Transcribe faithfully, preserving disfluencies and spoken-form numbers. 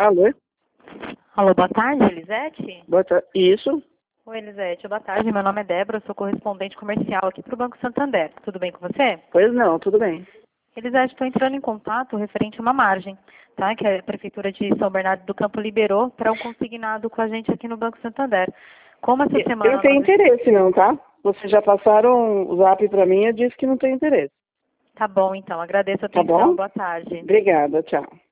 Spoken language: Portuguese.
Alô? Alô, boa tarde, Elisete? Boa tarde. Isso? Oi, Elisete, boa tarde. Meu nome é Débora, eu sou correspondente comercial aqui para o Banco Santander. Tudo bem com você? Pois não, tudo bem. Elisete, estou entrando em contato referente a uma margem, tá? Que a Prefeitura de São Bernardo do Campo liberou para um consignado com a gente aqui no Banco Santander. Como essa Eu semana... não tenho nós... interesse não, tá? Vocês já passaram o zap para mim e eu disse que não tem interesse. Tá bom, então. Agradeço a Tá atenção. bom? Boa tarde. Obrigada, tchau.